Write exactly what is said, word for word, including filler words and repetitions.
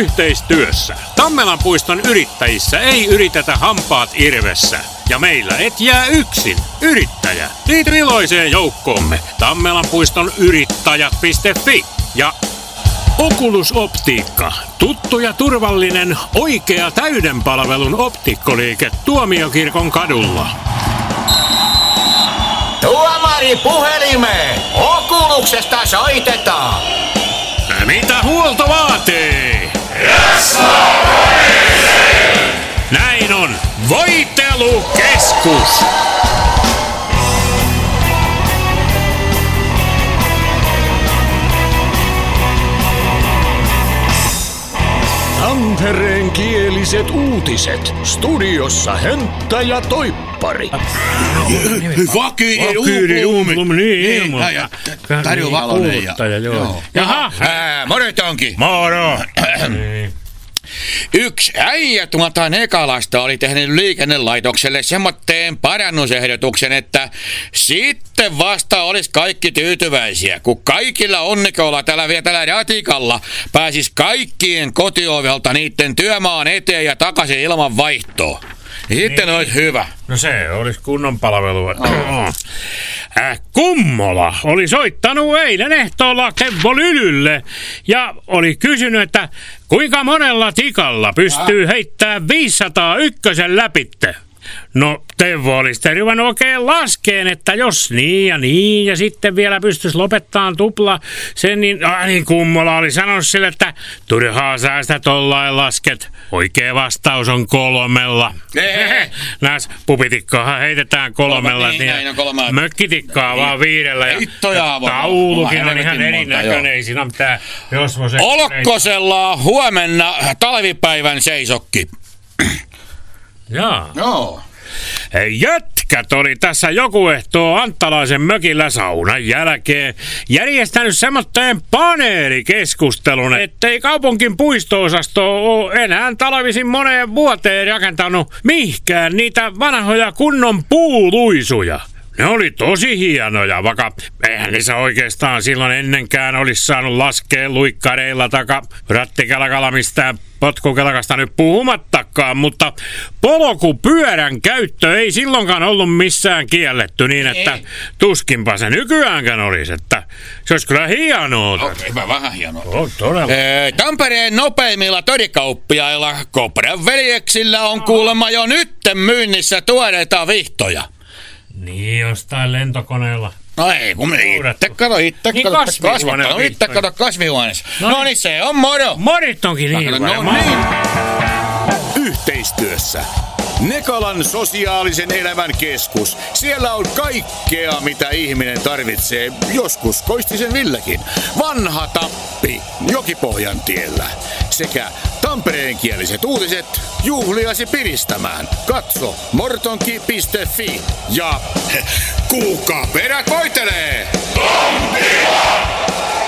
Yhteistyössä Tammelan puiston yrittäjissä ei yritetä hampaat irvessä. Ja meillä et jää yksin. Yrittäjä. Liity iloiseen joukkoomme. Tammelan puiston yrittäjät piste fi. Ja Oculus Optiikka. Tuttu ja turvallinen, oikea täyden palvelun optikkoliike Tuomiokirkon kadulla. Tuomari puhelimeen! Oculuksesta soitetaan! Mitä huolto vaatii? Näin on. Voitelukeskus. Tampereen kieliset uutiset. Studiossa Hentta ja Toippari. Vakyyden uumut. Niin, ja Tarjo Valonen. Jaha. Morotonki. Moro. Yksi äijä tuolta Nekalasta oli tehnyt liikennelaitokselle semmoitteen parannusehdotuksen, että sitten vasta olisi kaikki tyytyväisiä, kun kaikilla onnikoilla tällä vielä tällä ratikalla pääsis kaikkien kotiovelta niiden työmaan eteen ja takaisin ilman vaihtoa. Sitten niin. Olisi hyvä. No se olisi kunnon palvelua. Oh. Äh, Kummola oli soittanut eilen ehtoolla Teuvo Lylylle ja oli kysynyt, että kuinka monella tikalla pystyy heittämään viisisataa ykkösen läpitte. No Teuvo oli sitten ruvennut oikein laskeen, että jos niin ja niin ja sitten vielä pystyisi lopettamaan tupla sen, niin, ah, niin Kummola oli sanonut sille, että turhaa sä sitä tollain lasket. Oikea vastaus on kolmella. Näs pupitikkoahan heitetään kolmella, niin, niin kolme. Mökkitikkaa vaan viidellä ja taulukin on ihan erinäköinen. Ei siinä mitään Olkkosella huomenna talvipäivän seisokki. Jaa. Joo. Jätkät oli tässä joku ehtoo Anttalaisen mökillä saunan jälkeen järjestänyt semmoitteen paneelikeskustelun, ettei kaupunkin puisto-osasto ole enää talvisin moneen vuoteen rakentanut mihkään niitä vanhoja kunnon puuluisuja. Ne oli tosi hienoja, vaikka eihän niissä oikeastaan silloin ennenkään olisi saanut laskea luikkareilla taka rattikelakalla mistään potkukelakasta nyt puhumattakaan, mutta polkupyörän käyttö ei silloinkaan ollut missään kielletty niin, että ei. Tuskinpa se nykyäänkään olisi, että se olisi kyllä hienoa. Okei, okay, vähän hienoa. Oh, todella. Ee, Tampereen nopeimmilla torikauppiailla Kopran veljeksillä on kuulemma jo nytten myynnissä tuoreita vihtoja. Niin, jostain lentokoneella. No ei, kun me itse kato, itse niin kato, kasvihuone. kato, itse kato kasvihuoneessa. No, no niin, se on moro. Morit onkin niin. No niin. Yhteistyössä Nekalan sosiaalisen elämän keskus. Siellä on kaikkea, mitä ihminen tarvitsee. Joskus Koistisen Villekin. Vanha Tappi Jokipohjan tiellä. Sekä tampereenkieliset uutiset juhliasi piristämään. Katso mortonki piste fi ja kuukka perät voitelee! Tontila!